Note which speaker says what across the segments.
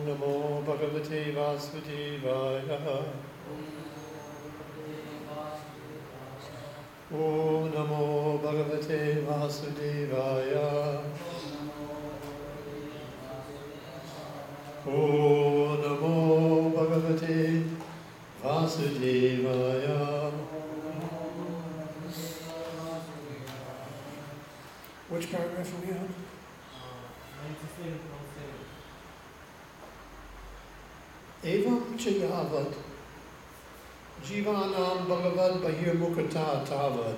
Speaker 1: Namo Bhagavate Vasudevaya. Om Namo Bhagavate Vasudevaya. Om Namo Bhagavate Vasudevaya. Which paragraph are we on? 97. Evam Chayavad Jivanam Bhagavad Bahir Mukata Tavad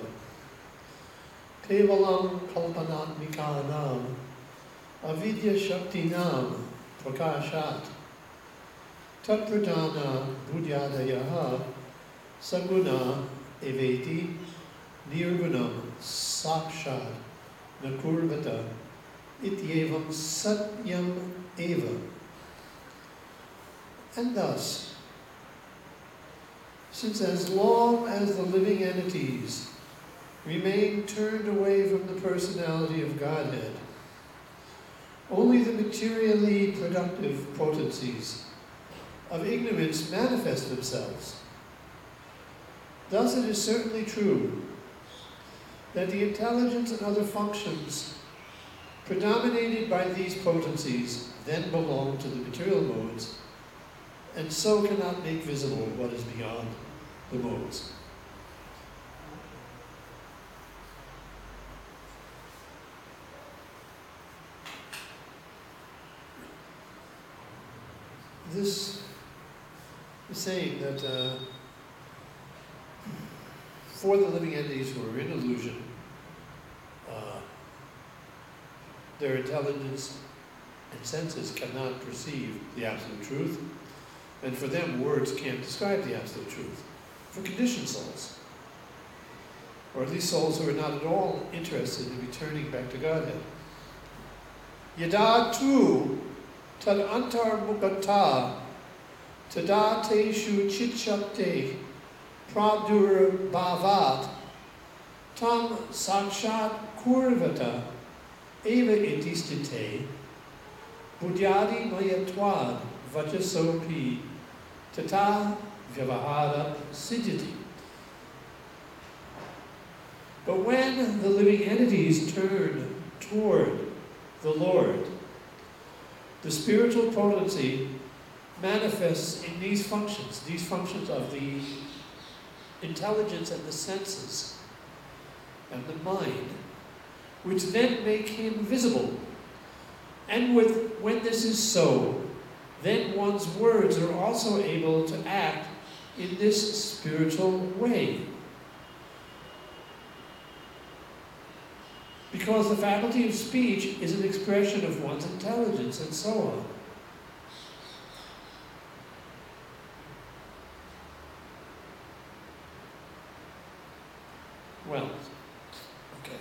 Speaker 1: Kevalam Kalpanatmikanam Avidya Shaktinam Prakashat Tatpradana Buddhyadayaha Saguna Eveti Nirgunam Sakshat Nakurvata Ityevam Satyam Eva. And thus, since as long as the living entities remain turned away from the personality of Godhead, only the materially productive potencies of ignorance manifest themselves. Thus it is certainly true that the intelligence and other functions predominated by these potencies then belong to the material modes, and so cannot make visible what is beyond the modes. This is saying that for the living entities who are in illusion, their intelligence and senses cannot perceive the absolute truth, and for them words can't describe the absolute truth. For conditioned souls, or at least souls who are not at all interested in returning back to Godhead. Yada tu tad antar mukata tada teshu chitchapte pradur bhavat tam sakshat kurvata eva itistite buddhyadi mayatwad vachasopi tata vyavahara siddhiti. But when the living entities turn toward the Lord, the spiritual potency manifests in these functions of the intelligence and the senses and the mind, which then make him visible. And when this is so, then one's words are also able to act in this spiritual way. Because the faculty of speech is an expression of one's intelligence and so on. Well, okay.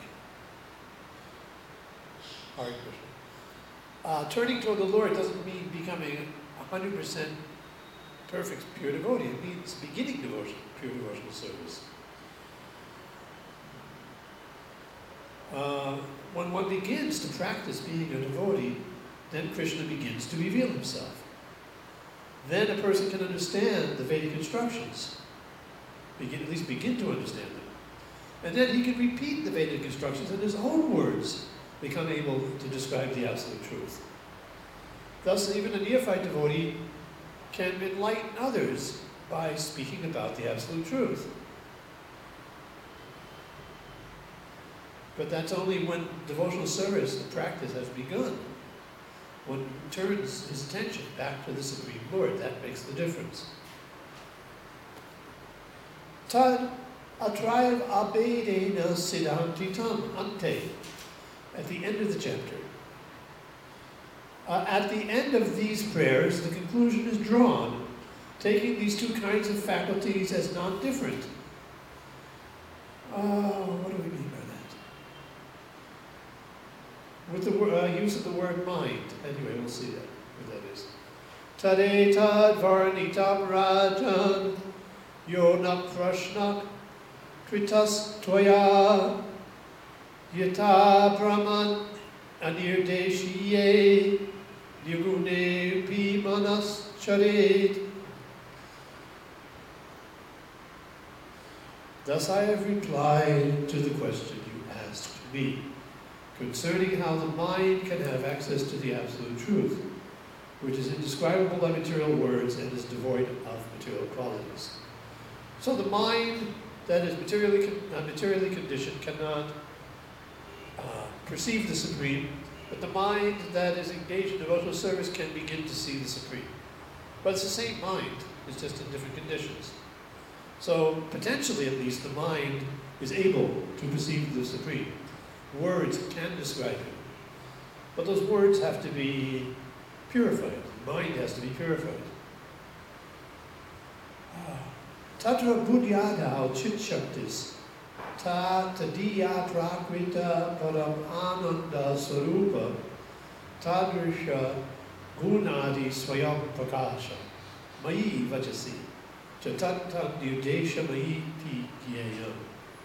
Speaker 1: Hare Krishna. Turning toward the Lord doesn't mean becoming 100% perfect, pure devotee. It means beginning devotion, pure devotional service. When one begins to practice being a devotee, then Krishna begins to reveal himself. Then a person can understand the Vedic instructions, at least begin to understand them. And then he can repeat the Vedic instructions in his own words, become able to describe the absolute truth. Thus, even a neophyte devotee can enlighten others by speaking about the absolute truth. But that's only when devotional service, the practice, has begun. One turns his attention back to the Supreme Lord. That makes the difference. Tad atrayav abedena siddhantitam ante. At the end of the chapter. At the end of these prayers, the conclusion is drawn, taking these two kinds of faculties as non-different. What do we mean by that? With the use of the word mind. Anyway, we'll see that, what that is. Tadetad varanitam rajan yonak prashnak kritas toya yata brahman anirdeshiye nirgune pi manas charet. Thus I have replied to the question you asked me, concerning how the mind can have access to the absolute truth, which is indescribable by material words and is devoid of material qualities. So the mind that is materially conditioned cannot perceive the Supreme, but the mind that is engaged in devotional service can begin to see the Supreme. But it's the same mind, it's just in different conditions. So potentially at least the mind is able to perceive the Supreme. Words can describe him, but those words have to be purified. The mind has to be purified. Tatra buddhyada chit shaktis ta tadiya prakrita param ananda sarupa tadrisha gunadi swayam prakasha mayi vajasi chatanta nirudesha mayi ti gyayam.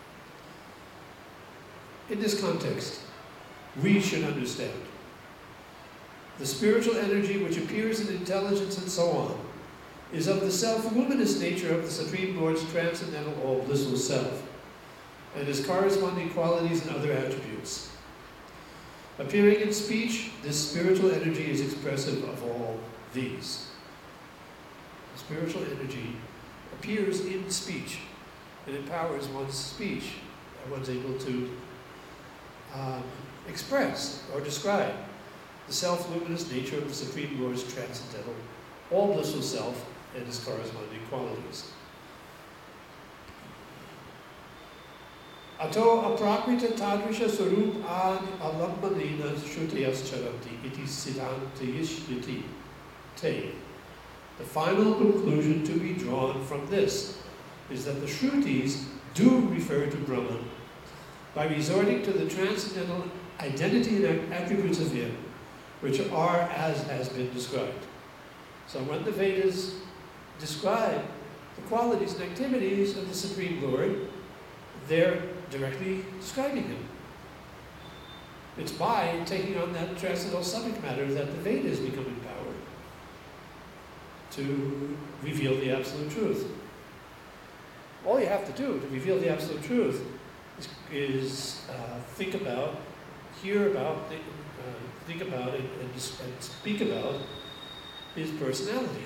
Speaker 1: In this context, we should understand the spiritual energy which appears in intelligence and so on is of the self-luminous nature of the Supreme Lord's transcendental all-blissful self, and his corresponding qualities and other attributes. Appearing in speech, this spiritual energy is expressive of all these. The spiritual energy appears in speech and empowers one's speech, and one's able to express or describe the self-luminous nature of the Supreme Lord's transcendental, all-blissful self and his corresponding qualities. Ato aprakrita tadrisha sarup ad alammanina shrutayas charanti iti siddhanta yishyati te. The final conclusion to be drawn from this is that the Shrutis do refer to Brahman by resorting to the transcendental identity and attributes of him, which are as has been described. So when the Vedas describe the qualities and activities of the Supreme Lord, they're directly describing him. It's by taking on that transcendental subject matter that the Vedas become empowered to reveal the absolute truth. All you have to do to reveal the absolute truth is think about, hear about, think about it, and speak about his personality.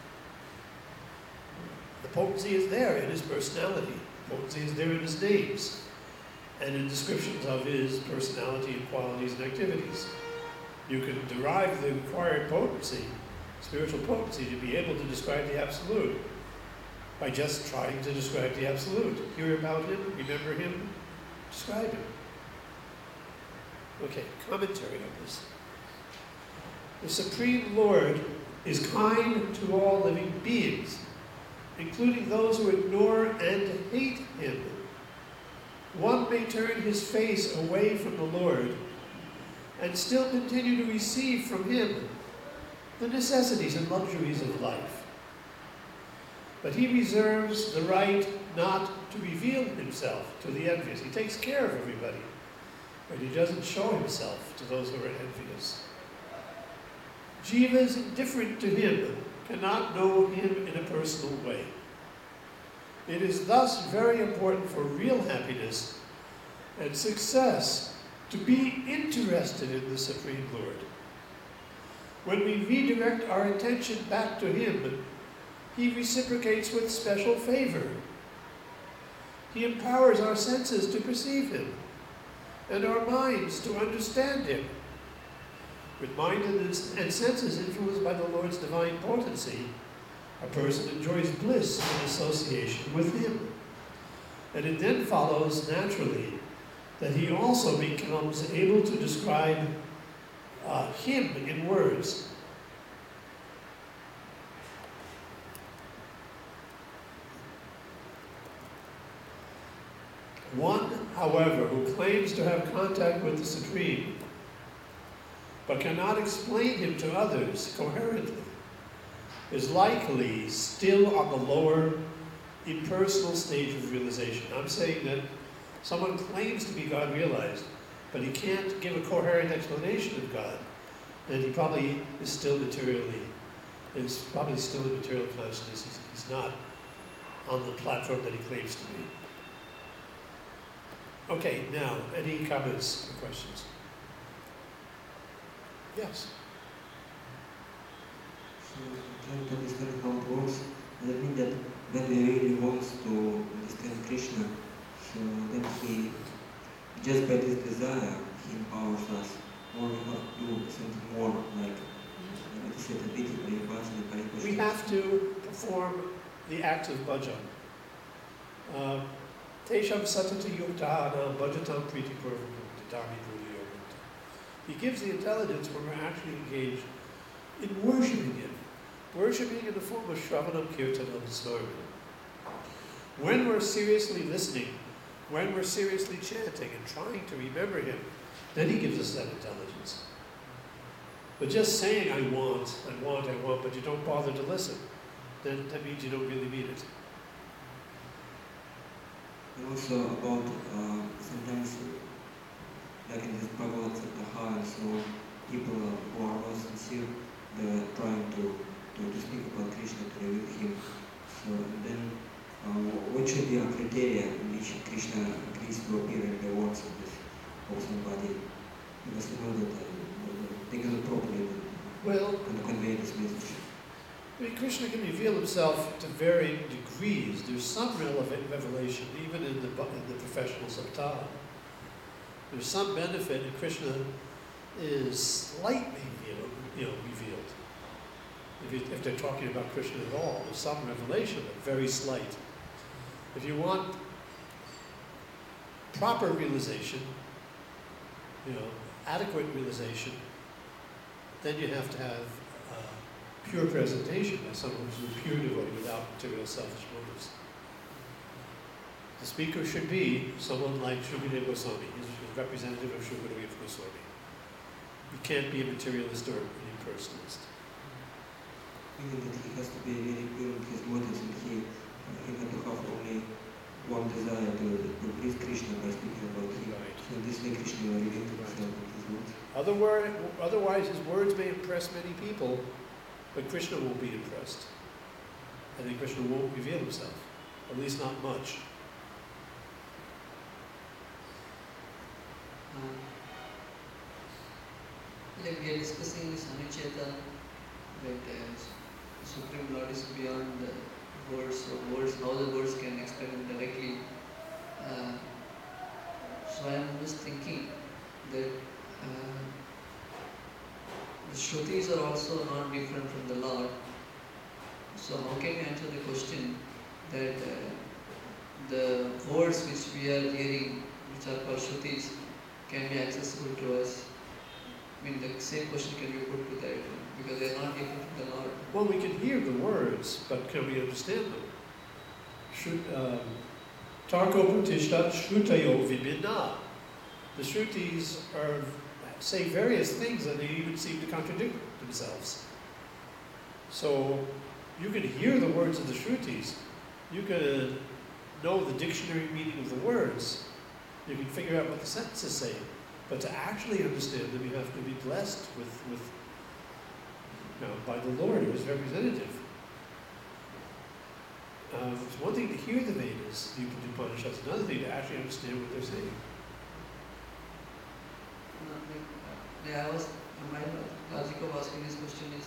Speaker 1: The potency is there in his personality. The potency is there in his names and in descriptions of his personality and qualities and activities. You can derive the required potency, spiritual potency, to be able to describe the Absolute by just trying to describe the Absolute. Hear about him, remember him, describe him. Okay, commentary on this. The Supreme Lord is kind to all living beings, including those who ignore and hate him. One may turn his face away from the Lord and still continue to receive from him the necessities and luxuries of life. But he reserves the right not to reveal himself to the envious. He takes care of everybody, but he doesn't show himself to those who are envious. Jivas indifferent to him cannot know him in a personal way. It is thus very important for real happiness and success to be interested in the Supreme Lord. When we redirect our attention back to him, he reciprocates with special favor. He empowers our senses to perceive him and our minds to understand him. With mind and senses influenced by the Lord's divine potency, a person enjoys bliss in association with him. And it then follows naturally that he also becomes able to describe him in words. One, however, who claims to have contact with the Supreme, but cannot explain him to others coherently, is likely still on the lower, impersonal stage of realization. I'm saying that someone claims to be God realized, but he can't give a coherent explanation of God. And he probably is still materially, is probably still in material consciousness. He's not on the platform that he claims to be. Okay, now, any comments or questions? Yes?
Speaker 2: So, trying to understand how it works, does it mean that when we really want to understand Krishna, so then he, just by this desire, he empowers us, or we have to do something more, like, you said, a bit of paripasana.
Speaker 1: We have to perform the act of bhajan. Tesham satata yuktahana bhajatam priti purvakam tatami bhuli yoganta. He gives the intelligence when we're actually engaged in worshiping Him. Worshipping in the form of Shravanam, Kirtanam, Smarana. When we're seriously listening, when we're seriously chanting and trying to remember Him, then He gives us that intelligence. But just saying, I want, but you don't bother to listen, then that means you don't really mean it.
Speaker 2: And also about sometimes, like in this Bhagavad Gita, and so people who are not sincere, they're trying to speak about Krishna, to reveal Him. So then, what should be a criteria in which Krishna agrees to appear in the words of somebody? Because we know that they cannot properly convey this message.
Speaker 1: I mean, Krishna can reveal Himself to varying degrees. There's some relevant revelation, even in the professional saptah. There's some benefit, and Krishna is slightly revealed. If they're talking about Krishna at all, there's some revelation, but very slight. If you want proper realization, adequate realization, then you have to have pure presentation by someone who's a pure devotee without material selfish motives. The speaker should be someone like Shukadeva Goswami. He's a representative of Shukadeva Goswami. He can't be a materialist or an impersonalist.
Speaker 2: Meaning that he has to be very pure in his motives, and he had to have only one desire to please Krishna by speaking about Him.
Speaker 1: Right.
Speaker 2: So this way Krishna will reveal Himself in his words.
Speaker 1: Otherwise, his words may impress many people, but Krishna won't be impressed. I think Krishna won't reveal Himself, at least not much.
Speaker 3: Like we are discussing this Anucheta, that Supreme Lord is beyond the words, how the words can explain Him directly. So I am just thinking that the Shrutis are also not different from the Lord. So how can we answer the question that the words which we are hearing, which are called Shrutis, can be accessible to us? I mean, the same question can be put to that, because they are not different from the Lord.
Speaker 1: Well, we can hear the words, but can we understand them? Tarko Pratishtat Shrutayo Vibhinna. The Shrutis say various things, and they even seem to contradict themselves. So you can hear the words of the Shrutis, you can know the dictionary meaning of the words, you can figure out what the sentences say, but to actually understand them, you have to be blessed by the Lord who is representative. It's one thing to hear the Vedas, the Upanishads, another thing to actually understand what they're saying.
Speaker 3: My logic of asking this question is,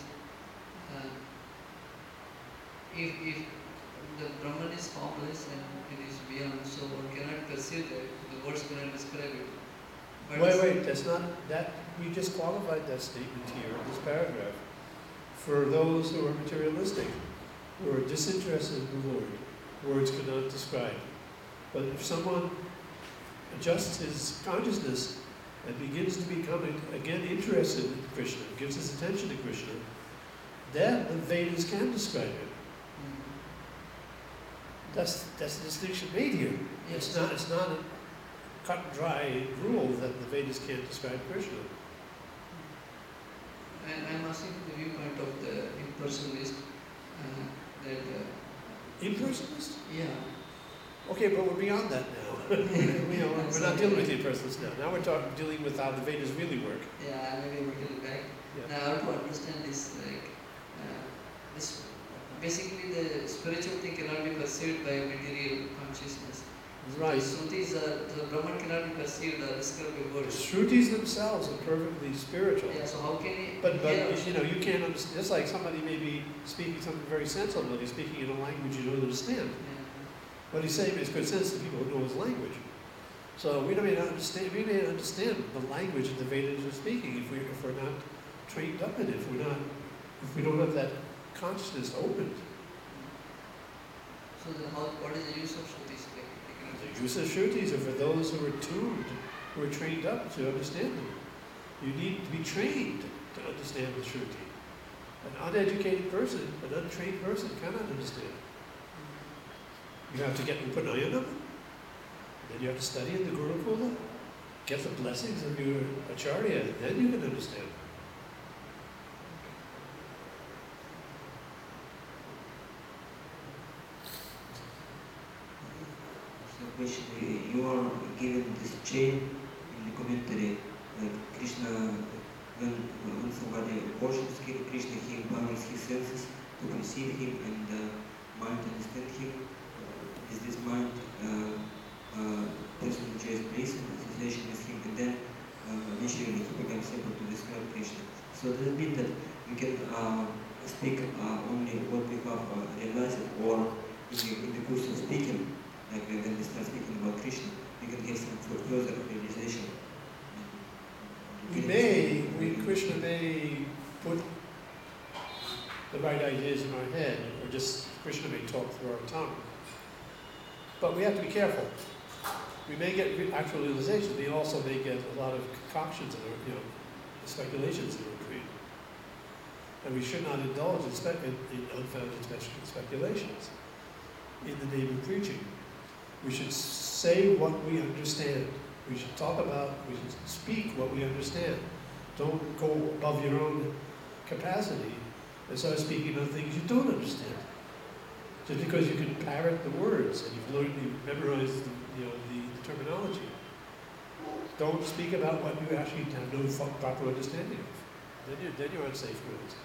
Speaker 3: if the Brahman is formless and it is beyond, so one cannot perceive that, the words cannot describe it. But
Speaker 1: Wait, that's not, that, we just qualified that statement here in this paragraph. For those who are materialistic, who are disinterested in the Lord, words cannot describe. But if someone adjusts his consciousness and begins to become again interested in Krishna, gives his attention to Krishna, then the Vedas can describe it. That's the distinction made here.
Speaker 3: Yes.
Speaker 1: It's not a cut and dry rule that the Vedas can't describe Krishna.
Speaker 3: And I'm asking the viewpoint of the impersonalist,
Speaker 1: Impersonalist?
Speaker 3: yeah.
Speaker 1: Okay, but we're beyond that now. We're not dealing with the impersonalists now. Now we're dealing with how the Vedas really work.
Speaker 3: Yeah, maybe we can back.
Speaker 1: Yeah.
Speaker 3: Now, I have to understand this, like, this, basically the spiritual thing cannot be perceived by material consciousness.
Speaker 1: Right.
Speaker 3: The Shrutis the Brahman cannot be perceived or described by
Speaker 1: The
Speaker 3: words.
Speaker 1: Shrutis themselves are perfectly spiritual.
Speaker 3: Yeah, so how can he
Speaker 1: But
Speaker 3: hear?
Speaker 1: you know, you can't understand. It's like somebody may be speaking something very sensible. He's speaking in a language you don't understand.
Speaker 3: Yeah.
Speaker 1: What he's saying makes good sense to people who know his language. So we may not understand. We may understand the language that the Vedas are speaking if we're not trained up in it. If we don't have that consciousness opened.
Speaker 3: So then what is the use of Shrutis?
Speaker 1: The use of Shrutis are for those who are tuned, who are trained up to understand them. You need to be trained to understand the Shruti. An uneducated person, an untrained person cannot understand. You have to get Upanayana, then you have to study in the Gurukula, get the blessings of your Acharya, then you can understand.
Speaker 2: So basically, you are given this chain in the commentary, like Krishna, when somebody worships Krishna, he empowers his senses to conceive him and mind to understand him. Is this mind person enjoys bliss and association with him, and then eventually he becomes able to describe Krishna. So does it mean that we can speak only what we have realized, or in the course of speaking, like when we start speaking about Krishna, we can get some further realization?
Speaker 1: Krishna may put the right ideas in our head, or just Krishna may talk through our tongue. But we have to be careful. We may get actual realization. We also may get a lot of concoctions and speculations in our creed. And we should not indulge in unfounded speculations in the name of preaching. We should say what we understand. We should we should speak what we understand. Don't go above your own capacity and start speaking on things you don't understand. Just because you can parrot the words and you've memorized the terminology. Don't speak about what you actually have no proper understanding of. Then you're on safe grounds.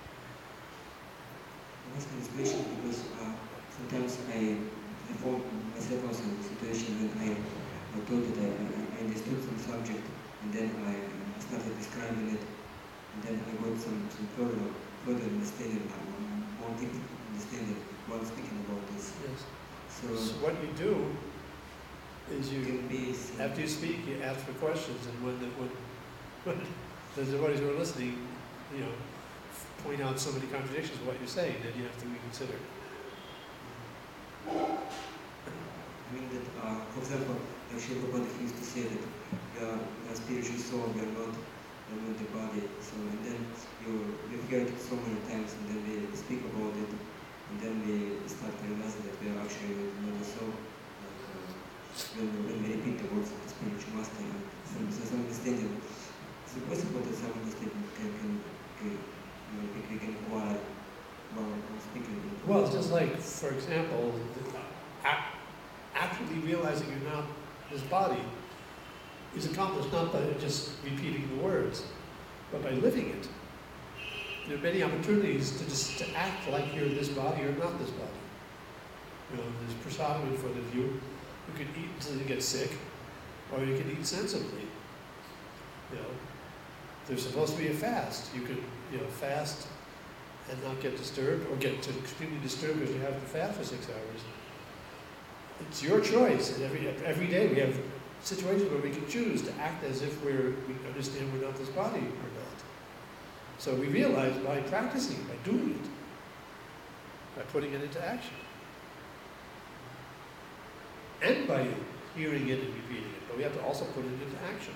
Speaker 2: I'm asking this question because sometimes I found myself also in a situation when I thought that I understood some subject, and then I started describing it, and then I got some further understanding, more deep understanding while speaking about this.
Speaker 1: Yes.
Speaker 2: So
Speaker 1: what you do is
Speaker 2: can be
Speaker 1: after you speak, you ask for questions, and when there's everybody who are listening, point out so many contradictions of what you're saying, then you have to reconsider.
Speaker 2: I mean that, for example, Srila Prabhupada used to say that we are a spiritual soul, we are not the body. So, and then we've heard it so many times, and then we speak about it, and then we start realizing that we are actually not the soul. When we repeat the words of the spiritual master, some understanding. Is it possible that some understanding we can acquire while speaking?
Speaker 1: Well, it's just like, for example, actually realizing you're not this body is accomplished not by just repeating the words, but by living it. There are many opportunities to act like you're this body or not this body. There's prasadam in front of you. You can eat until you get sick, or you can eat sensibly. There's supposed to be a fast. You can, fast and not get disturbed, or get extremely disturbed because you have to fast for 6 hours. It's your choice. And every day we have situations where we can choose to act as if we understand we're not this body or not. So we realize by practicing, by doing it, by putting it into action, and by hearing it and repeating it, but we have to also put it into action.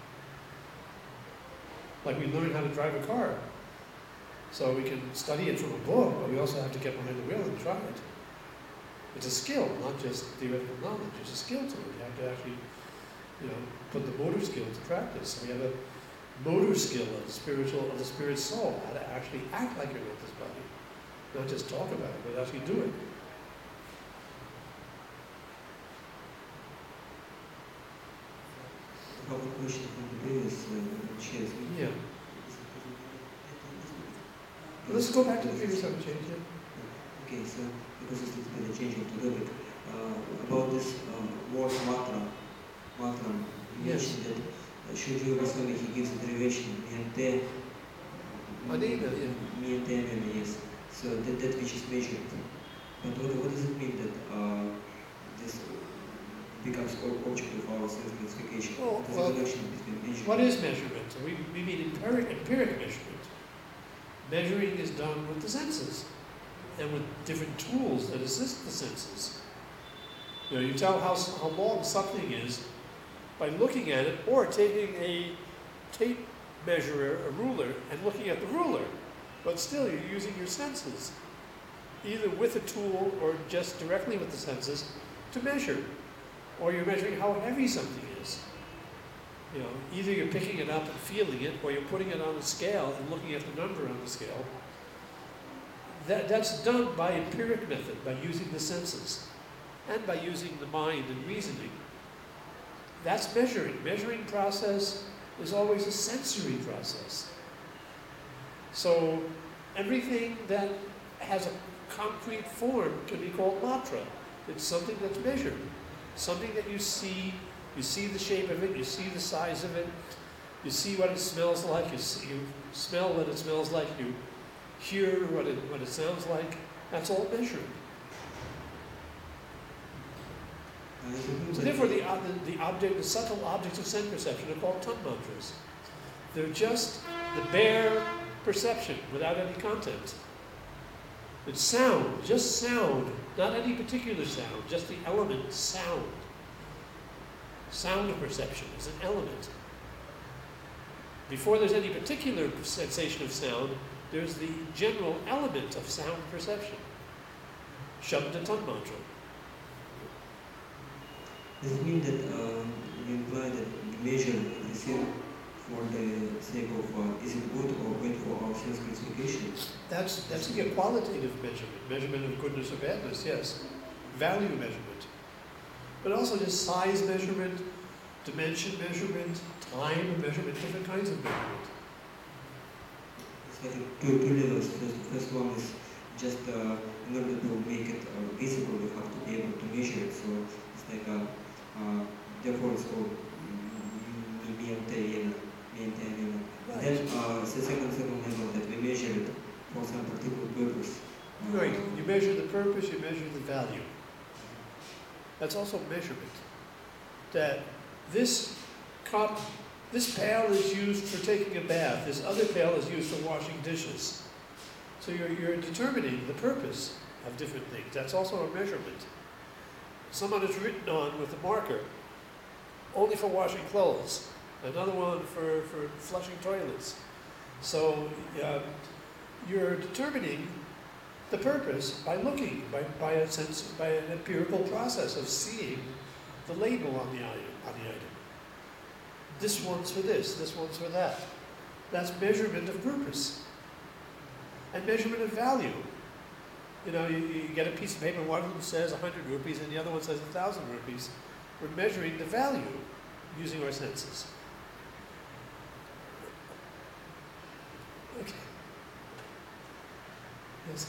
Speaker 1: Like we learn how to drive a car. So we can study it from a book, but we also have to get behind the wheel and try it. It's a skill, not just theoretical knowledge. It's a skill to it. You have to actually, put the motor skill to practice. So we have a motor skill of the spirit soul, how to actually act like you're not this body. Not just talk about it, but actually do it.
Speaker 2: I have a question from the previous chairs.
Speaker 1: Yeah. Let's go back to the previous subject. Yeah.
Speaker 2: Okay, so because it's been changing a little bit about this word mantra, you
Speaker 1: Yes.
Speaker 2: mentioned that should you Goswami, he gives a derivation, miente,
Speaker 1: Anina, yeah.
Speaker 2: miente anima, yes. So that which is measured. But what does it mean that this becomes object of our self-classification?
Speaker 1: Oh,
Speaker 2: There's
Speaker 1: well,
Speaker 2: a connection between measurement.
Speaker 1: What is measurement? We mean empiric measurement. Measuring is done with the senses and with different tools that assist the senses. You know, you tell how long something is by looking at it or taking a tape measurer, a ruler, and looking at the ruler. But still, you're using your senses, either with a tool or just directly with the senses, to measure. Or you're measuring how heavy something is. You know, either you're picking it up and feeling it, or you're putting it on a scale and looking at the number on the scale. That's done by empiric method, by using the senses, and by using the mind and reasoning. That's measuring. Measuring process is always a sensory process. So everything that has a concrete form can be called matra. It's something that's measured, something that you see the shape of it, you see the size of it, you see what it smells like, you smell what it smells like, you hear what it sounds like. That's all measuring. So therefore, the subtle objects of sense perception are called tanmatras. They're just the bare perception without any content. It's sound, just sound, not any particular sound, just the element sound. Sound perception is an element. Before there's any particular sensation of sound, there's the general element of sound perception. Shabda tanmatra.
Speaker 2: Does it mean that you imply that we measure the same for the sake of is it good or bad for our sense classification?
Speaker 1: That's a qualitative measurement of goodness or badness, yes. Value measurement. But also just size measurement, dimension measurement, time measurement, different kinds of measurement.
Speaker 2: It's like two levels. The first one is just in order to make it visible, you have to be able to measure it. So it's like therefore it's called miente.
Speaker 1: Right.
Speaker 2: Then it's the second level that we measure it for some particular purpose.
Speaker 1: Right. You measure the purpose, you measure the value. That's also measurement. That this cup, this pail is used for taking a bath, this other pail is used for washing dishes. So you're determining the purpose of different things. That's also a measurement. Someone is written on with a marker only for washing clothes, another one for flushing toilets. So you're determining the purpose by looking, by an empirical process of seeing the label on the item. This one's for this one's for that. That's measurement of purpose. And measurement of value. You know, you get a piece of paper, one of them says 100 rupees and the other one says 1,000 rupees. We're measuring the value using our senses. Okay. Yes.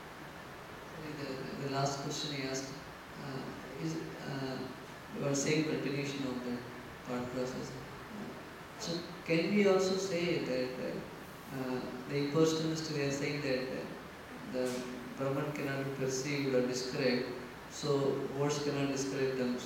Speaker 3: The last question he asked is about same continuation of the thought process. So can we also say that the impersonalists, they are saying that the Brahman cannot be perceived or described, so words cannot describe them.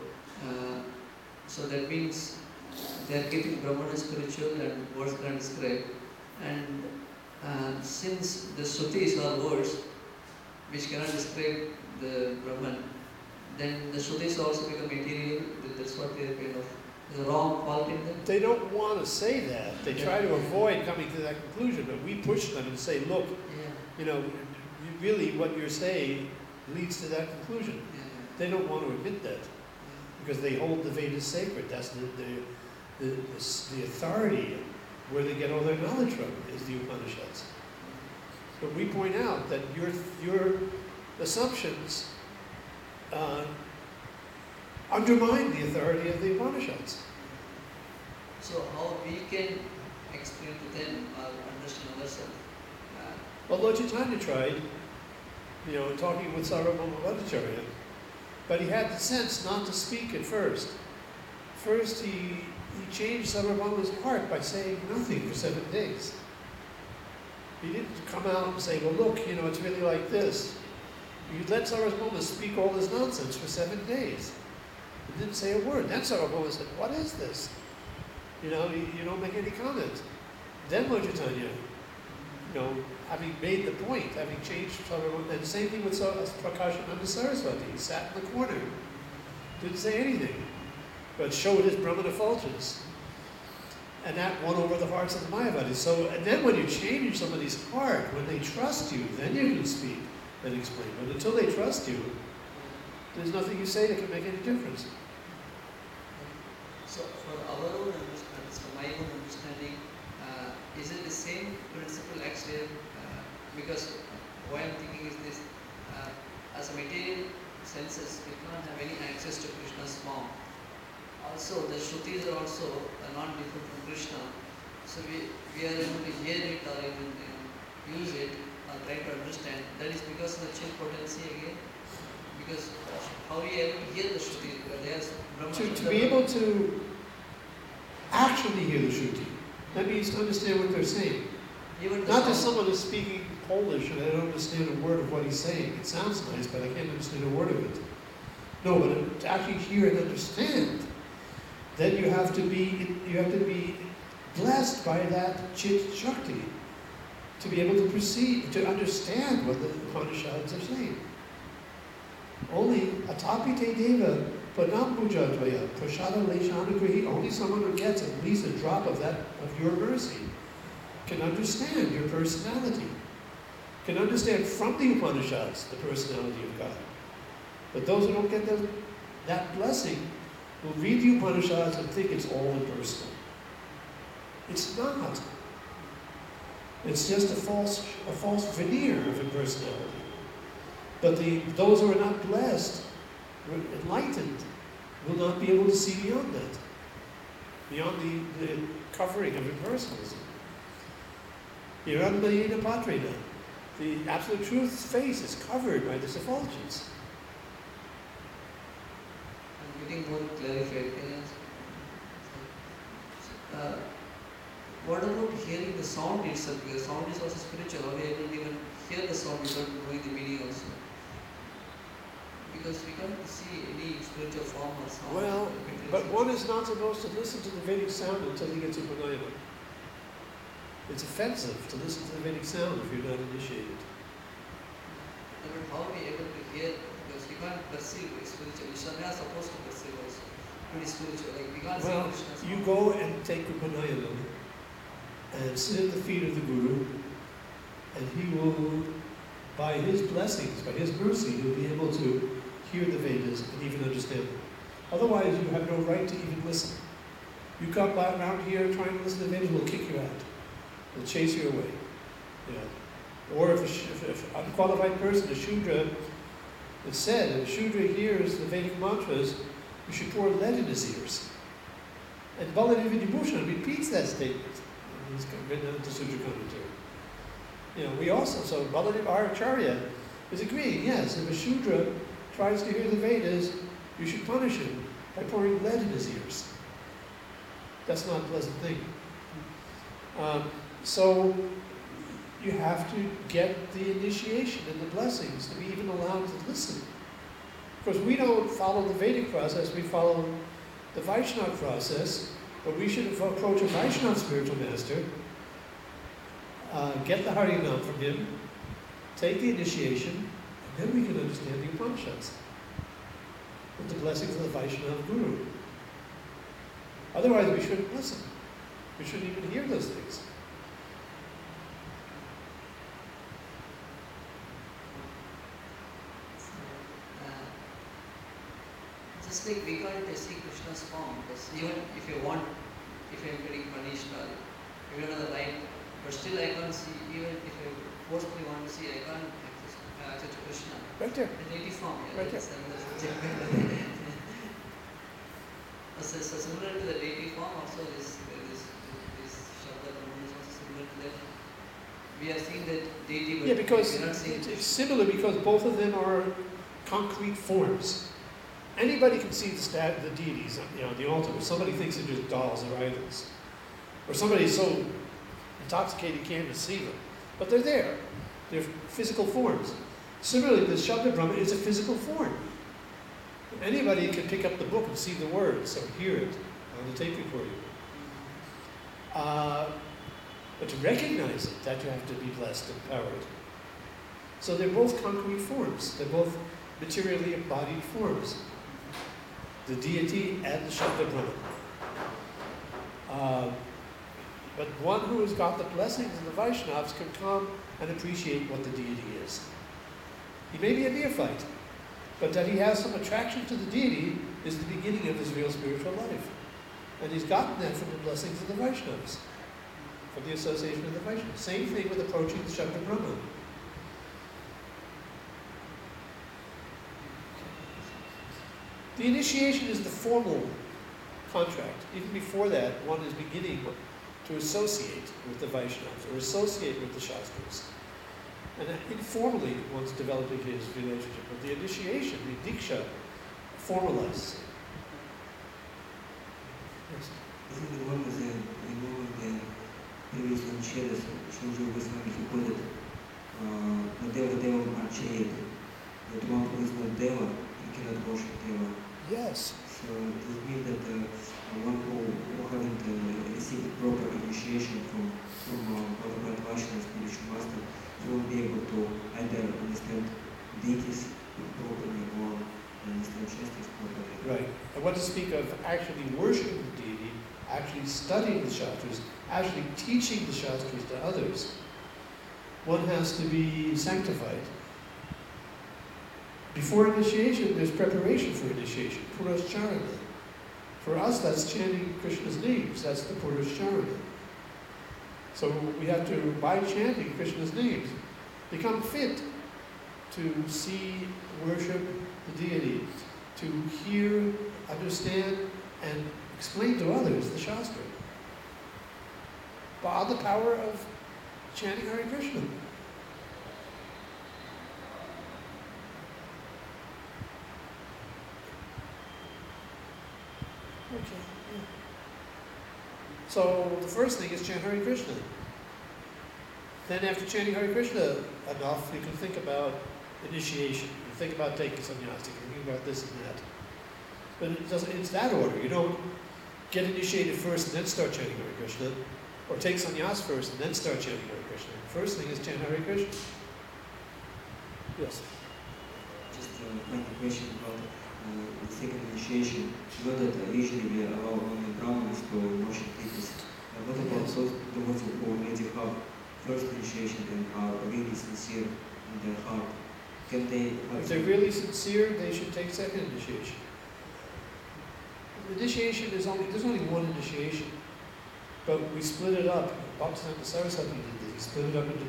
Speaker 3: So that means they are keeping Brahman as spiritual and words cannot describe. And since the Shrutis are words which cannot describe the Brahman, then the Shrutis also become material. That's what they are kind of, the wrong quality in them.
Speaker 1: They don't want to say that. They try to avoid coming to that conclusion, but we push them and say, look, you know, really what you're saying leads to that conclusion. They don't want to admit that because they hold the Vedas sacred. That's the authority where they get all their knowledge from is the Upanishads. But we point out that your assumptions undermine the authority of the Upanishads.
Speaker 3: So how we can explain to them or understand ourselves
Speaker 1: Well, Lord Chaitanya tried, talking with Sarvabhauma Bhattacharya, but he had the sense not to speak at first. First, he changed Sarvabhauma's heart by saying nothing for 7 days. He didn't come out and say, well, look, it's really like this. You let Sarvabhauma speak all this nonsense for 7 days. He didn't say a word. Then Sarvabhauma said, what is this? You don't make any comment. Then Lord Chaitanya, having made the point, having changed Sarvabhauma, and the same thing with Prakashananda Saraswati. He sat in the corner, didn't say anything, but showed his Brahman effulgence. And that won over the hearts of the Mayavadis. And then when you change somebody's heart, when they trust you, then you can speak and explain. But until they trust you, there's nothing you say that can make any difference.
Speaker 3: So for our own understanding, for my own understanding, is it the same principle actually? Because what I'm thinking is this, as a material senses, we cannot have any access to Krishna's form. Also, the Shrutis are also not different from Krishna. So we are able to hear it or even use it or try to understand. That is because of the chill potency again. Because how we are able to hear the Shrutis? Because they are Brahma.
Speaker 1: To be able to actually hear the Shruti, that means to understand what they're saying. Not that someone is speaking Polish and I don't understand a word of what he's saying. It sounds nice, but I can't understand a word of it. No, but to actually hear and understand, then you have to be blessed by that Chit Shakti to be able to perceive, to understand what the Upanishads are saying. Only atapite deva panampuja dvaya prasada leshanagrihi, only someone who gets at least a drop of your mercy can understand your personality, can understand from the Upanishads the personality of God. But those who don't get that blessing will read the Upanishads and think it's all impersonal. It's not. It's just a false veneer of impersonality. But those who are not blessed, enlightened, will not be able to see beyond that, beyond the covering of impersonalism. Hiranmayena Patrina, the Absolute Truth's face is covered by this effulgence.
Speaker 3: I'm getting more clarified. What about hearing the sound itself? Because sound is also spiritual. Are we able to even hear the sound without knowing the meaning also? Because we can't see any spiritual form or sound.
Speaker 1: Well, but one is not supposed to listen to the Vedic sound until he gets Upanayana. It's offensive to listen to the Vedic sound if you're not initiated.
Speaker 3: But how are we able to hear? Because we can't perceive spiritual. We are supposed to perceive also. Pretty spiritual. Like we can't see Krishna's
Speaker 1: you
Speaker 3: form.
Speaker 1: go and take Upanayana and sit at the feet of the Guru, and he will, by his blessings, by his mercy, you'll be able to hear the Vedas and even understand them. Otherwise, you have no right to even listen. You come around here trying to listen to the Vedas, we'll kick you out. We'll chase you away. Or if an unqualified person, a Shudra, it's said, if a Shudra hears the Vedic mantras, you should pour lead in his ears. And Baladev Vibhushan repeats that statement. He's written into Sutra commentary. We also, so Baladev Acharya is agreeing, yes, if a Shudra tries to hear the Vedas, you should punish him by pouring lead in his ears. That's not a pleasant thing. So you have to get the initiation and the blessings to be even allowed to listen. Of course, we don't follow the Vedic process, we follow the Vaishnava process, but we should approach a Vaishnava spiritual master, get the Harinam from him, take the initiation, and then we can understand the Upanishads with the blessings of the Vaishnava Guru. Otherwise, we shouldn't listen. We shouldn't even hear those things.
Speaker 3: Just like we can't see Krishna's form, because even if you want, if I'm getting punished or if you're on the right, but still I can't see, even if I forcefully want to see, I can't access Krishna.
Speaker 1: Right there.
Speaker 3: The deity form, yeah,
Speaker 1: Right there.
Speaker 3: that's another subject. So similar to the deity form, also this Shabda Brahman is also similar to that. we are seeing that deity, but
Speaker 1: Yeah, because
Speaker 3: we are not seeing
Speaker 1: it's similar because both of them are concrete forms. Anybody can see the deities on the altar. Somebody thinks they're just dolls or idols. Or somebody's so intoxicated you can't even see them. But they're there. They're physical forms. Similarly, the Shabda Brahma is a physical form. Anybody can pick up the book and see the words or hear it on the tape recording. But to recognize it, that you have to be blessed and empowered. So they're both concrete forms. They're both materially embodied forms. The deity and the Shabda Brahman. But one who has got the blessings of the Vaishnavas can come and appreciate what the deity is. He may be a neophyte, but that he has some attraction to the deity is the beginning of his real spiritual life. And he's gotten that from the blessings of the Vaishnavas, from the association of the Vaishnavas. Same thing with approaching the Shabda Brahman. The initiation is the formal contract. Even before that, one is beginning to associate with the Vaishnavas or associate with the Shastras. And informally, one's developing his relationship. But the initiation, the Diksha, formalizes it. Yes.
Speaker 2: I think the one was the moment previous Anchedas, Shunju Goswami, he put it, the Deva Archayed, that one who is not Deva, he cannot worship Deva.
Speaker 1: Yes.
Speaker 2: So it means that one who haven't received proper initiation from Bhagavad Vaishnava spiritual master, he won't be able to either understand deities properly or understand Shastras properly.
Speaker 1: Right. And what to speak of actually worshiping the deity, actually studying the Shastras, actually teaching the Shastras to others. One has to be sanctified. Before initiation, there's preparation for initiation, Purascharana. For us, that's chanting Krishna's names, that's the Purascharana. So we have to, by chanting Krishna's names, become fit to see, worship the deity, to hear, understand, and explain to others the Shastra. By the power of chanting Hare Krishna. Okay. Yeah. So the first thing is chant Hare Krishna. Then after chanting Hare Krishna enough, you can think about initiation. You think about taking sannyas. You can think about this and that. But it's that order. You don't get initiated first and then start chanting Hare Krishna, or take sannyas first and then start chanting Hare Krishna. The first thing is chant Hare Krishna. Yes.
Speaker 2: Just a question about the second initiation. You know that usually we allow only Brahmins to worship deities. What about those the ones who already have first initiation and are really sincere in their heart? Can they
Speaker 1: If they're really sincere, they should take second initiation. Initiation is there's only one initiation, but we split it up. Bhaktisiddhanta Saraswati did this. He split it up into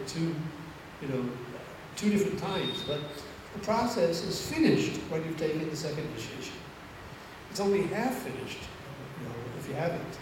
Speaker 1: two different times. But the process is finished when you've taken the second initiation. It's only half finished, if you haven't.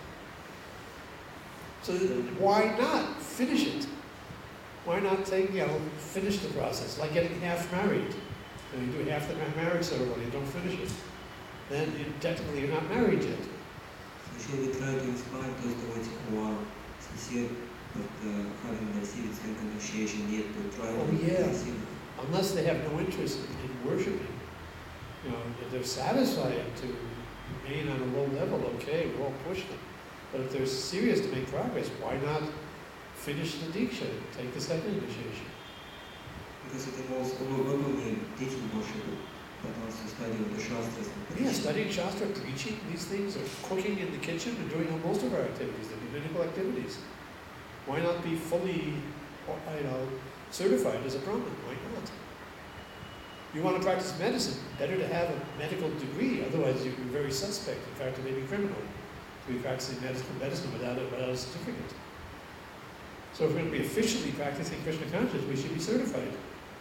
Speaker 1: So why not finish it? Why not finish the process? Like getting half married. You do half the marriage ceremony and don't finish it. Then technically you're not married yet.
Speaker 2: So should we try to inspire those devotees who are sincere but haven't received second initiation yet to try to receive it?
Speaker 1: Unless they have no interest in worshiping. If they're satisfied to remain on a low level, okay, we'll push them. But if they're serious to make progress, why not finish the Diksha, take the second initiation?
Speaker 2: Because it involves not only teaching worship, but also studying the Shastras.
Speaker 1: Yeah, studying Shastra, preaching these things, or cooking in the kitchen, and doing most of our activities, the rabbinical activities. Why not be fully, certified as a Brahmin? Why not? You want to practice medicine, better to have a medical degree, otherwise you're very suspect. In fact, it may be criminal to be practicing medicine without a certificate. So if we're going to be officially practicing Krishna consciousness, we should be certified.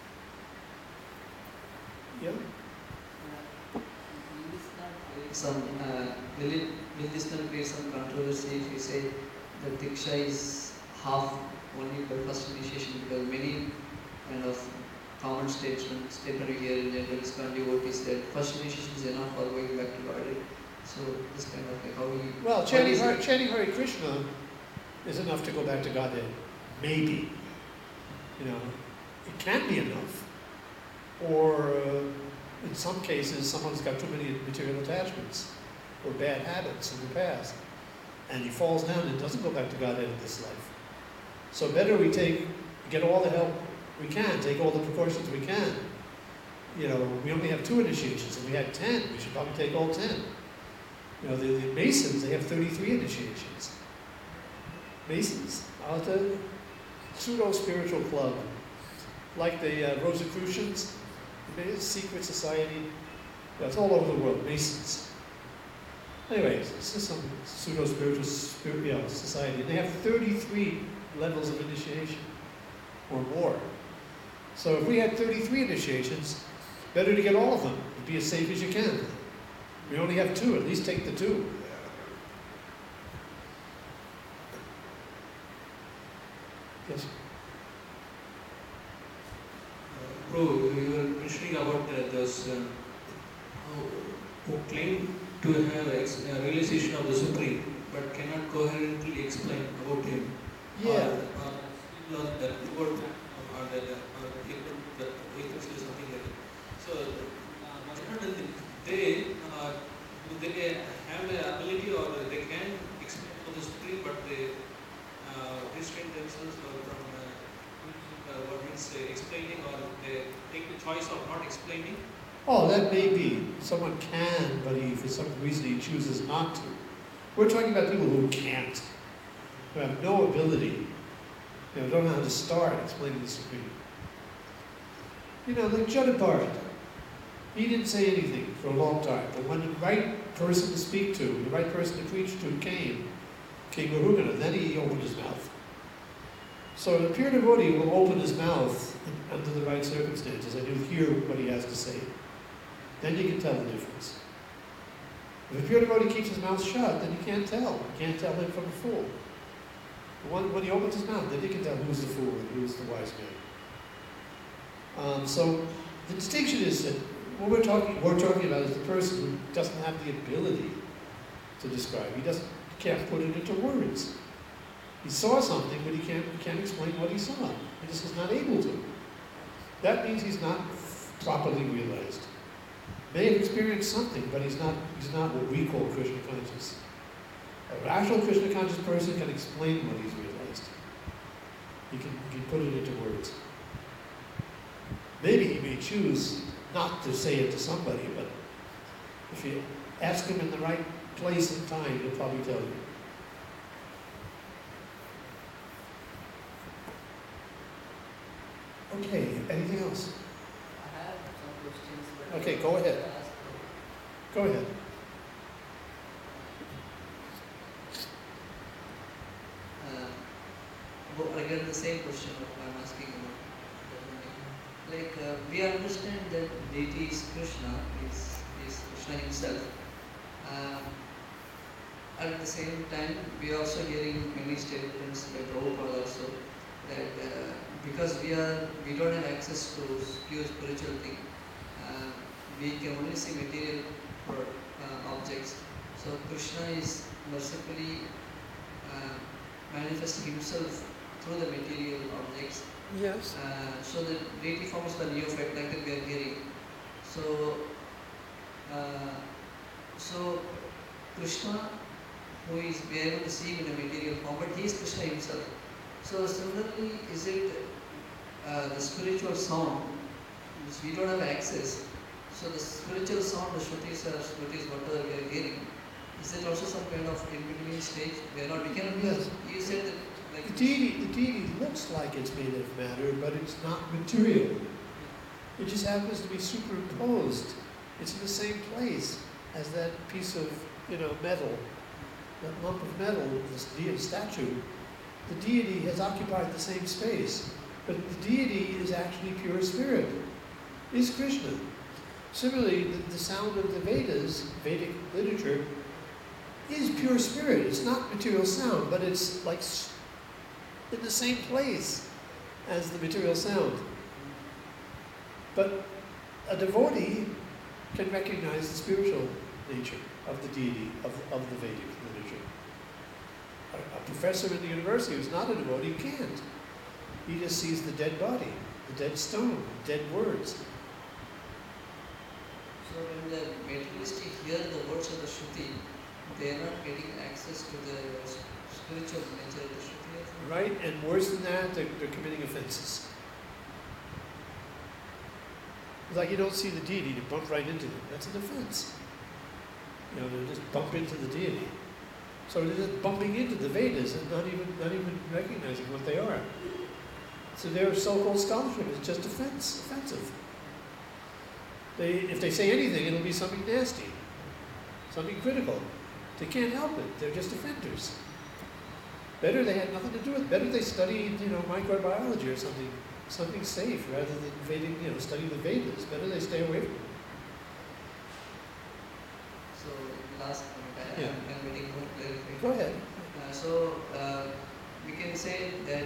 Speaker 1: Yeah?
Speaker 3: Will this not create some controversy if you say the Diksha is half only by first initiation, because many kind of common statement we hear in general ISKCON devotees that first initiation is enough for going back to Godhead. So this kind of like how we...
Speaker 1: Well, chanting Hare Krishna is enough to go back to Godhead. Maybe. You know, it can be enough. Or in some cases, someone's got too many material attachments or bad habits in the past, and he falls down and doesn't go back to Godhead in this life. So better we get all the help we can, take all the precautions we can. You know, we only have 2 initiations, and we had 10. We should probably take all 10. You know, the Masons, they have 33 initiations. Masons are the pseudo-spiritual club, like the Rosicrucians, the secret society. That's all over the world, Masons. Anyways, this is some pseudo-spiritual society. They have 33 levels of initiation, or more. So if we had 33 initiations, better to get all of them, to be as safe as you can. We only have 2, at least take the 2. Yes?
Speaker 4: Bro, you were mentioning about those who claim to have a realization of the Supreme, but cannot coherently explain about Him.
Speaker 1: Yeah.
Speaker 4: Or that word, or the something like that. So, they have the ability, or they can explain about the Supreme, but they restrain themselves from what means explaining, or they take the choice of not explaining.
Speaker 1: Oh, that may be. Someone can, but for some reason he chooses not to. We're talking about people who can't, who have no ability, don't know how to start explaining the Supreme. You know, like Jada Bharat. He didn't say anything for a long time, but when the right person to speak to, the right person to preach to came Rahugana, then he opened his mouth. So a pure devotee will open his mouth under the right circumstances, and you'll hear what he has to say. Then you can tell the difference. If a pure devotee keeps his mouth shut, then you can't tell. You can't tell him from a fool. When he opens his mouth, then you can tell who's the fool and who's the wise man. So the distinction is that what we're talking about is the person who doesn't have the ability to describe. He can't put it into words. He saw something, but he can't explain what he saw. He just is not able to. That means he's not properly realized. May have experienced something, but he's not what we call Krishna conscious. A rational Krishna conscious person can explain what he's realized. He can put it into words. Maybe he may choose not to say it to somebody, but if you ask him in the right place and time, he'll probably tell you. Okay, anything else?
Speaker 3: I have some questions. But
Speaker 1: Okay, go ahead. Go ahead.
Speaker 3: Again, the same question I'm asking about. Like, we understand that deity is Krishna, is Krishna himself. At the same time, we are also hearing many statements by Prabhupada also, that because we don't have access to pure spiritual thing, we can only see material objects. So Krishna is mercifully manifesting himself through the material objects.
Speaker 1: Yes.
Speaker 3: So the deity forms the neophyte, like that we are hearing. So Krishna, who is we are able to see him in a material form, but he is Krishna himself. So similarly, is it the spiritual sound, which we don't have access? So the spiritual sound, the Shrutis, whatever we are hearing, is it also some kind of in-between stage? We cannot.
Speaker 1: Yes.
Speaker 3: You said that like
Speaker 1: The deity looks like it's made of matter, but it's not material. It just happens to be superimposed. It's in the same place as that piece of, metal, that lump of metal, this deity statue. The deity has occupied the same space, but the deity is actually pure spirit, is Krishna. Similarly, the sound of the Vedas, Vedic literature, is pure spirit. It's not material sound, but it's like in the same place as the material sound. But a devotee can recognize the spiritual nature of the deity, of the Vedic literature. A professor in the university who's not a devotee can't. He just sees the dead body, the dead stone, dead words.
Speaker 3: So when the materialists hear the words of the Shruti, they are not getting access to the spiritual nature of the Shruti.
Speaker 1: Right? And worse than that, they're committing offenses. It's like you don't see the deity, you bump right into them. That's an offense. You know, they just bump into the deity. So they're just bumping into the Vedas and not even recognizing what they are. So their so-called scholarship is just offensive. If they say anything, it'll be something nasty, something critical. They can't help it. They're just offenders. Better they had nothing to do with it. Better they studied, microbiology or something safe rather than Vedic, study the Vedas. Better they stay away from it.
Speaker 3: So last point,
Speaker 1: Yeah.
Speaker 3: I'm getting more clarification.
Speaker 1: Go ahead.
Speaker 3: We can say that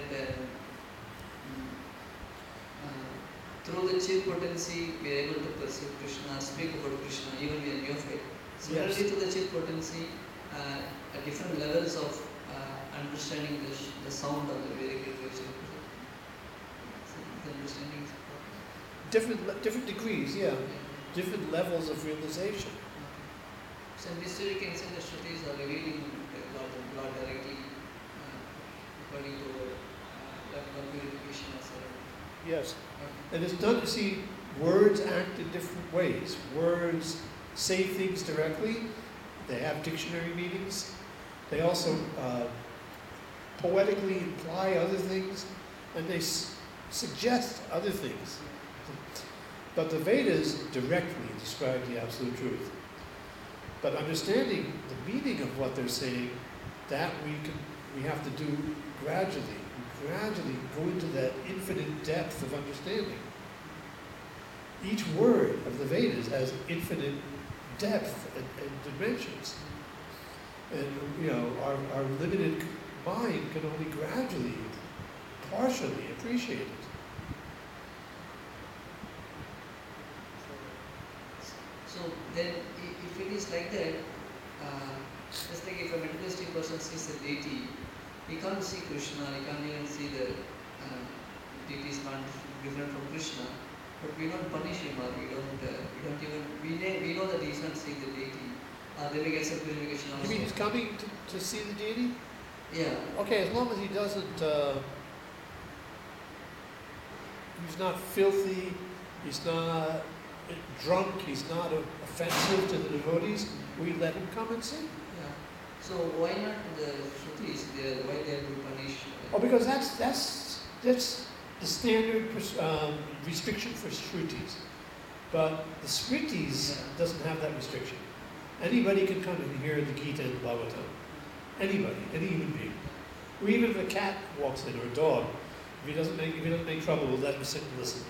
Speaker 3: through the chief potency, we are able to perceive Krishna, speak about Krishna, even we are neophyte. Similarly
Speaker 1: Yes.
Speaker 3: to the chief potency, at different levels of understanding the sound of the Vedic literature. So the understanding is
Speaker 1: Different degrees, yeah. Different levels of realization.
Speaker 3: So in this way, we can say the Shrutis are revealing the Lord directly according to the purification of soul.
Speaker 1: Yes. And it's done, you see, words act in different ways. Words say things directly. They have dictionary meanings. They also poetically imply other things, and they suggest other things. But the Vedas directly describe the absolute truth. But understanding the meaning of what they're saying, that we have to do gradually. We gradually go into that infinite depth of understanding. Each word of the Vedas has infinite depth and dimensions. And our limited mind can only gradually, partially appreciate it.
Speaker 3: So then, if it is like that, just like if a materialistic person sees the deity, he can't see Krishna, he can't even see the deity is not different from Krishna, but we don't punish him or we know that he's not seeing the deity. Then we get some purification also.
Speaker 1: You mean he's coming to see the deity?
Speaker 3: Yeah.
Speaker 1: Okay, as long as he doesn't, he's not filthy, he's not drunk, he's not offensive to the devotees, we let him come and see.
Speaker 3: Yeah. So why not the Shrutis? Why they have to punish?
Speaker 1: Oh, because that's the standard restriction for Shrutis. But the Smritis doesn't have that restriction. Anybody can come and hear the Gita and the Bhagavatam. Anybody, any human being. Or even if a cat walks in or a dog, if he doesn't make trouble, we'll let him sit and listen.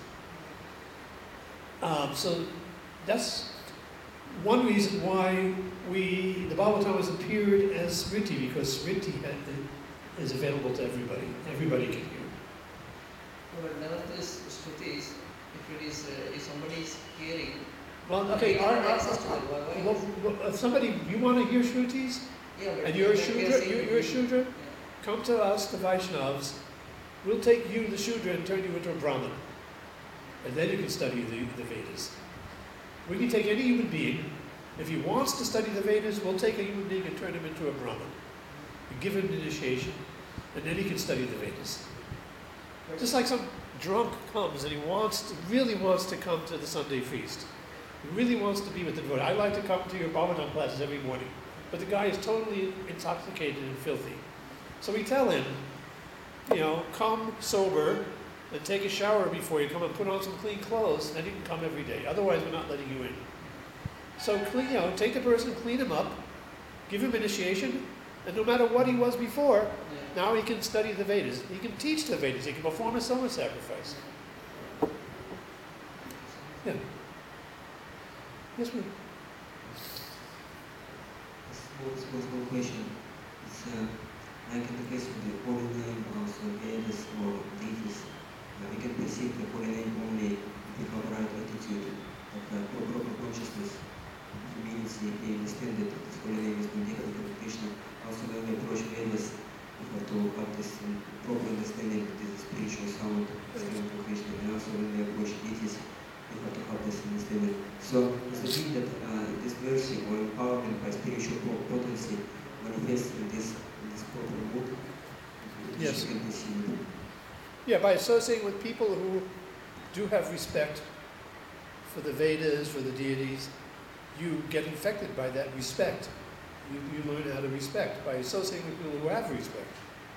Speaker 1: So that's one reason why the Bhagavatam has appeared as Smriti, because Smriti is available to everybody. Everybody can hear.
Speaker 3: But nevertheless, Shrutis, if somebody is hearing,
Speaker 1: Well, okay,
Speaker 3: access to that.
Speaker 1: if somebody, you want to hear Shrutis,
Speaker 3: Yeah, but
Speaker 1: and you're a
Speaker 3: we are
Speaker 1: Shudra,
Speaker 3: saying
Speaker 1: you're a
Speaker 3: that
Speaker 1: Shudra,
Speaker 3: yeah.
Speaker 1: come to us, the Vaishnavas, we'll take you, the Shudra, and turn you into a Brahmin. And then you can study the Vedas. We can take any human being, if he wants to study the Vedas, we'll take a human being and turn him into a Brahmin. We give him initiation, and then he can study the Vedas. Just like some drunk comes and he really wants to come to the Sunday feast. He really wants to be with the devotee. I like to come to your Bhagavatam classes every morning. But the guy is totally intoxicated and filthy. So we tell him, come sober and take a shower before you come and put on some clean clothes, then you can come every day. Otherwise, we're not letting you in. So take the person, clean him up, give him initiation, and no matter what he was before, now he can study the Vedas. He can teach the Vedas. He can perform a soma sacrifice. Yeah. Yes, ma'am.
Speaker 2: Small question. It's Like in the case of the holy name, also Vedas or deities, we can perceive the holy name only if we have right attitude, proper consciousness, humility, we understand that this holy name is not different from Krishna. Also when we approach Vedas, we have to have this proper understanding that this is spiritual sound coming from Krishna. And also when we approach deities, we have to have this understanding. So does it mean that this mercy or empowerment by spiritual potency manifests in this proper mood?
Speaker 1: Yes.
Speaker 2: You can perceive.
Speaker 1: Yeah, by associating with people who do have respect for the Vedas, for the deities, you get infected by that respect. You learn how to respect by associating with people who have respect.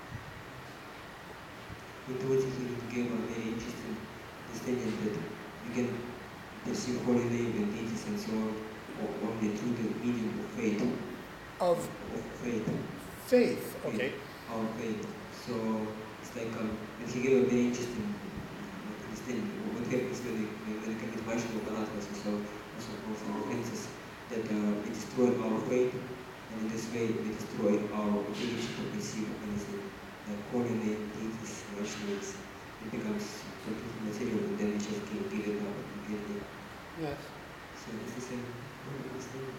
Speaker 2: But what he gave a very interesting understanding that you can perceive holy name and deities and so on only through the medium of faith.
Speaker 1: Of
Speaker 2: Faith.
Speaker 1: faith, okay.
Speaker 2: Our faith. So it's like he gave a very interesting understanding. What happens when we commit Vaishnava Balatas and so also our offenses, that we destroy our faith, and in this way we destroy our ability to perceive anything. Like holy name, deities, Vaishnavas, it becomes completely material, and then we just give it up completely.
Speaker 1: Yes.
Speaker 2: So it's the same understanding.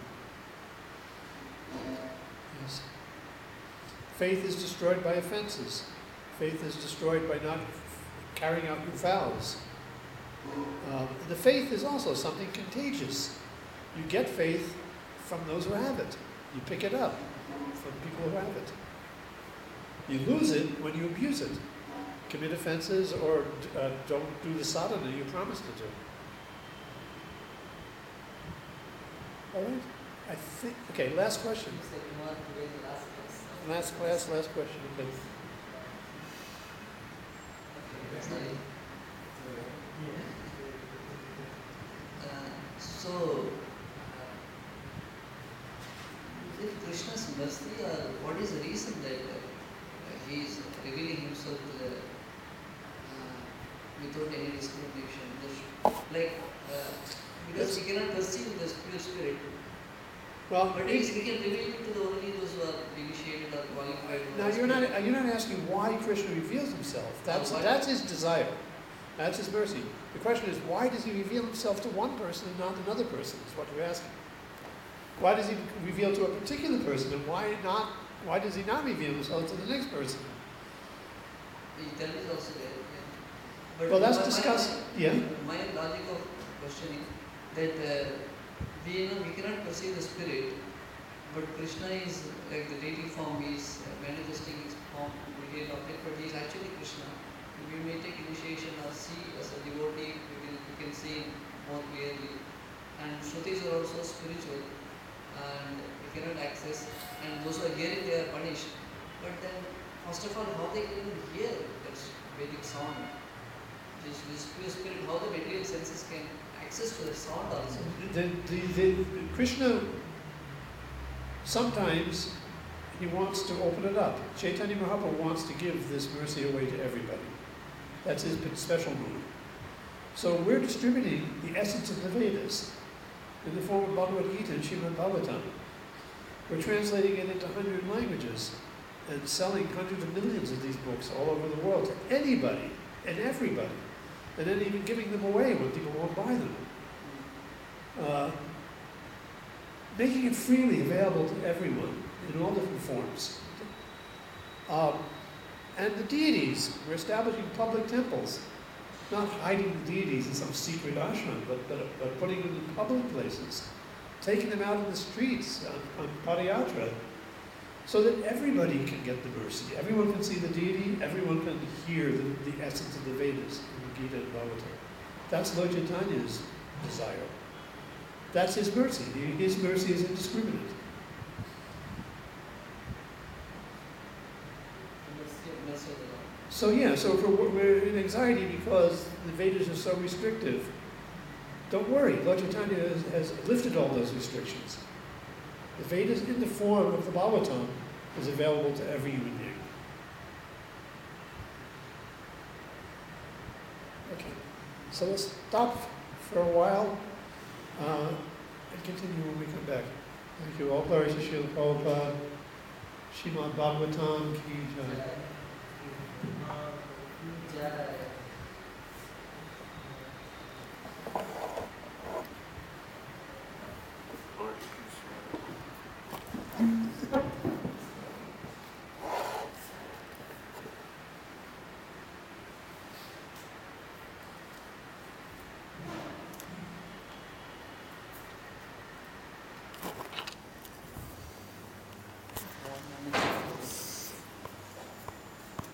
Speaker 1: Yes. Faith is destroyed by offenses. Faith is destroyed by not carrying out your vows. The faith is also something contagious. You get faith from those who have it. You pick it up from people who have it. You lose it when you abuse it. Commit offenses or don't do the sadhana you promised to do. All right. I think, okay, last question. Last question, okay.
Speaker 3: So, is it Krishna's mercy, or what is the reason that he is revealing himself to the without any discrimination? Because we cannot perceive the pure spirit.
Speaker 1: Well,
Speaker 3: But we can reveal it to the only those who are initiated or qualified.
Speaker 1: now you're not asking why Krishna reveals himself. That's his desire. That's his mercy. The question is, why does he reveal himself to one person and not another person, is what you're asking. Why does he reveal to a particular person, and why does he not reveal himself to the next person?
Speaker 3: That is also there. Yeah. But
Speaker 1: Well, that's discussed. Yeah.
Speaker 3: My logic of questioning that we cannot perceive the spirit, but Krishna is like the deity form. He is manifesting his form, material object, but he is actually Krishna. We may take initiation or see as a devotee, we can see more clearly. And Shrutis are also spiritual, and we cannot access. And those who are hearing, they are punished. But then, first of all, how they can even hear that Vedic sound? This pure spirit, how the material senses can access to the sound also.
Speaker 1: The Krishna, sometimes he wants to open it up. Chaitanya Mahaprabhu wants to give this mercy away to everybody. That's his special mood. So we're distributing the essence of the Vedas in the form of Bhagavad Gita and Srimad Bhagavatam. We're translating it into 100 languages and selling hundreds of millions of these books all over the world to anybody and everybody. And then even giving them away when people won't buy them. Making it freely available to everyone in all different forms. And the deities, we're establishing public temples, not hiding the deities in some secret ashram, but putting them in public places, taking them out in the streets on Padayatra, so that everybody can get the mercy. Everyone can see the deity, everyone can hear the essence of the Vedas in the Gita and Bhagavatam. That's Lord Chaitanya's desire. That's his mercy. His mercy is indiscriminate. So if we're in anxiety because the Vedas are so restrictive, don't worry, Lord Chaitanya has lifted all those restrictions. The Vedas in the form of the Bhagavatam is available to every human being. Okay, so let's stop for a while and continue when we come back. Thank you all. Glory to Srila Prabhupada. Srimad Bhagavatam ki jai.